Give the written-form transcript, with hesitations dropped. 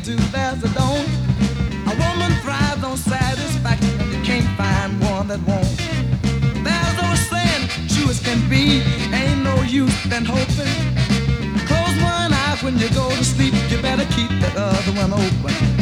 to there's a don't. A woman thrives on satisfaction, and you can't find one that won't. There's no saying, true as can be, ain't no use in hoping. Close one eye when you go to sleep, you better keep the other one open.